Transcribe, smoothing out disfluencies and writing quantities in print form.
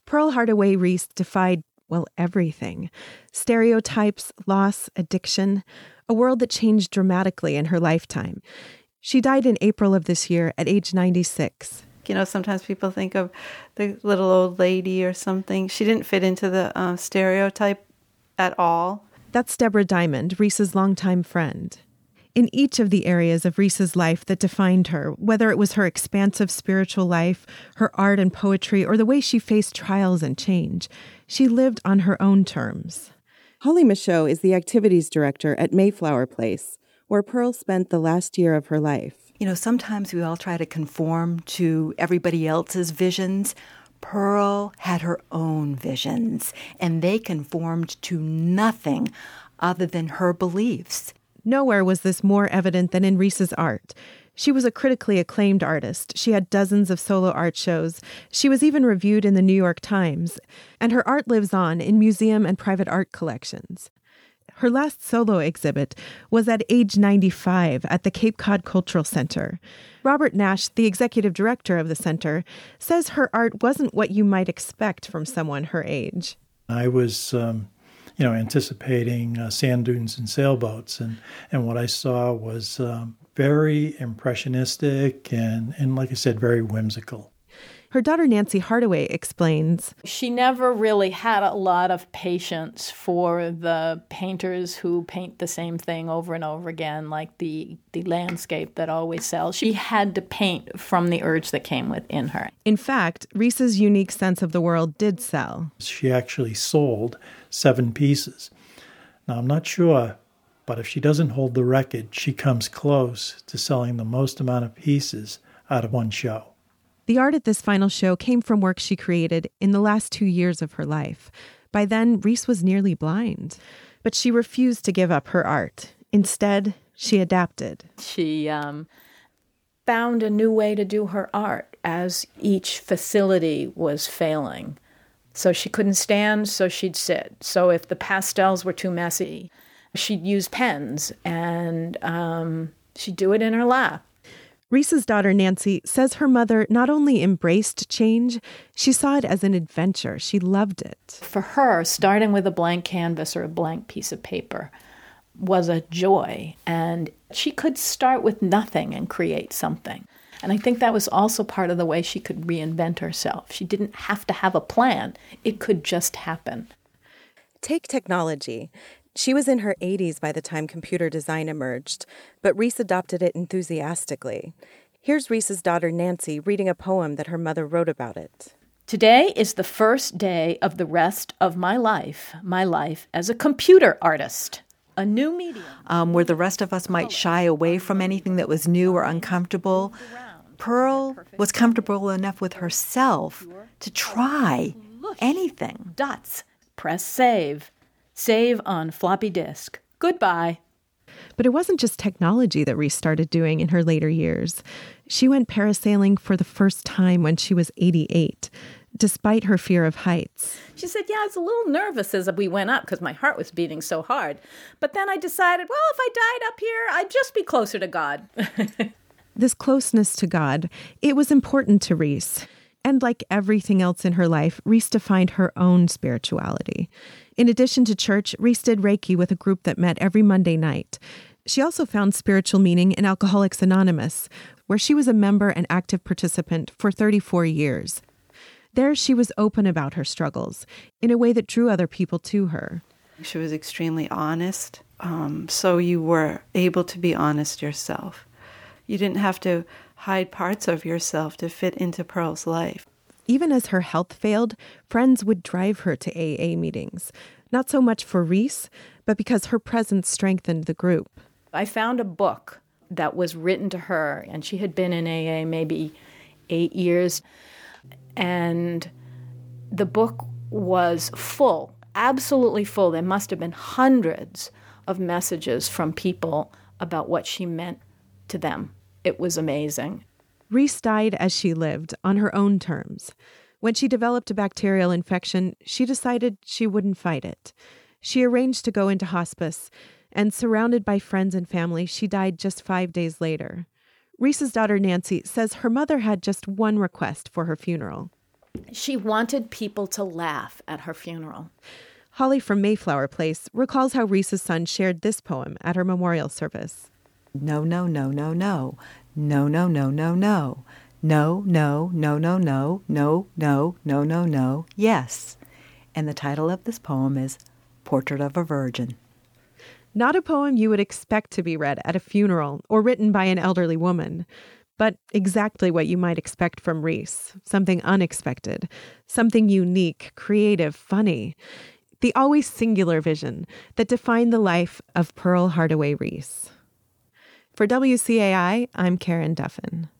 Pearl Hardaway Reese defied, well, everything. Stereotypes, loss, addiction, a world that changed dramatically in her lifetime. She died in April of this year at age 96. You know, sometimes people think of the little old lady or something. She didn't fit into the stereotype at all. That's Deborah Diamond, Reese's longtime friend. In each of the areas of Reese's life that defined her, whether it was her expansive spiritual life, her art and poetry, or the way she faced trials and change, she lived on her own terms. Holly Michaud is the activities director at Mayflower Place, where Pearl spent the last year of her life. You know, sometimes we all try to conform to everybody else's visions. Pearl had her own visions, and they conformed to nothing other than her beliefs. Nowhere was this more evident than in Reese's art. She was a critically acclaimed artist. She had dozens of solo art shows. She was even reviewed in the New York Times. And her art lives on in museum and private art collections. Her last solo exhibit was at age 95 at the Cape Cod Cultural Center. Robert Nash, the executive director of the center, says her art wasn't what you might expect from someone her age. I was, anticipating sand dunes and sailboats, and what I saw was very impressionistic and, like I said, very whimsical. Her daughter Nancy Hardaway explains, she never really had a lot of patience for the painters who paint the same thing over and over again, like the landscape that always sells. She had to paint from the urge that came within her. In fact, Reese's unique sense of the world did sell. She actually sold 7 pieces. Now, I'm not sure, but if she doesn't hold the record, she comes close to selling the most amount of pieces out of one show. The art at this final show came from work she created in the last 2 years of her life. By then, Reese was nearly blind. But she refused to give up her art. Instead, she adapted. She found a new way to do her art as each facility was failing. So she couldn't stand, so she'd sit. So if the pastels were too messy, she'd use pens, and she'd do it in her lap. Reese's daughter, Nancy, says her mother not only embraced change, she saw it as an adventure. She loved it. For her, starting with a blank canvas or a blank piece of paper was a joy, and she could start with nothing and create something. And I think that was also part of the way she could reinvent herself. She didn't have to have a plan. It could just happen. Take technology. She was in her 80s by the time computer design emerged, but Reese adopted it enthusiastically. Here's Reese's daughter, Nancy, reading a poem that her mother wrote about it. Today is the first day of the rest of my life as a computer artist. A new medium. Where the rest of us might shy away from anything that was new or uncomfortable, Pearl was comfortable enough with herself to try anything. Dots. Press save. Save on floppy disk. Goodbye. But it wasn't just technology that Reese started doing in her later years. She went parasailing for the first time when she was 88, despite her fear of heights. She said, I was a little nervous as we went up because my heart was beating so hard. But then I decided, well, if I died up here, I'd just be closer to God. This closeness to God, it was important to Reese. And like everything else in her life, Reese defined her own spirituality. In addition to church, Reese did Reiki with a group that met every Monday night. She also found spiritual meaning in Alcoholics Anonymous, where she was a member and active participant for 34 years. There, she was open about her struggles in a way that drew other people to her. She was extremely honest, so you were able to be honest yourself. You didn't have to hide parts of yourself to fit into Pearl's life. Even as her health failed, friends would drive her to AA meetings. Not so much for Reese, but because her presence strengthened the group. I found a book that was written to her, and she had been in AA maybe 8 years. And the book was full, absolutely full. There must have been hundreds of messages from people about what she meant to them. It was amazing. Reese died as she lived, on her own terms. When she developed a bacterial infection, she decided she wouldn't fight it. She arranged to go into hospice, and surrounded by friends and family, she died just 5 days later. Reese's daughter, Nancy, says her mother had just one request for her funeral. She wanted people to laugh at her funeral. Holly from Mayflower Place recalls how Reese's son shared this poem at her memorial service. No, no, no, no, no. No, no, no, no, no. No, no, no, no, no, no, no, no, no, no, yes. And the title of this poem is Portrait of a Virgin. Not a poem you would expect to be read at a funeral or written by an elderly woman, but exactly what you might expect from Reese. Something unexpected, something unique, creative, funny. The always singular vision that defined the life of Pearl Hardaway Reese. For WCAI, I'm Karen Duffin.